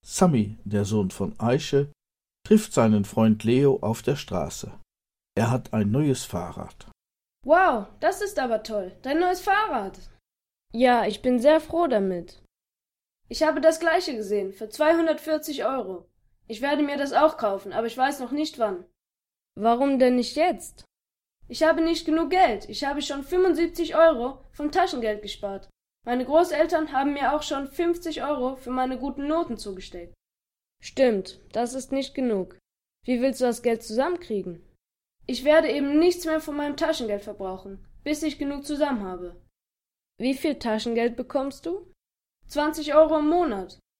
Sammy, der Sohn von Aische, trifft seinen Freund Leo auf der Straße. Er hat ein neues Fahrrad. Wow, das ist aber toll. Dein neues Fahrrad. Ja, ich bin sehr froh damit. Ich habe das gleiche gesehen, für 240 Euro. Ich werde mir das auch kaufen, aber ich weiß noch nicht wann. Warum denn nicht jetzt? Ich habe nicht genug Geld. Ich habe schon 75 Euro vom Taschengeld gespart. Meine Großeltern haben mir auch schon 50 Euro für meine guten Noten zugesteckt. Stimmt, das ist nicht genug. Wie willst du das Geld zusammenkriegen? Ich werde eben nichts mehr von meinem Taschengeld verbrauchen, bis ich genug zusammen habe. Wie viel Taschengeld bekommst du? 20 Euro im Monat.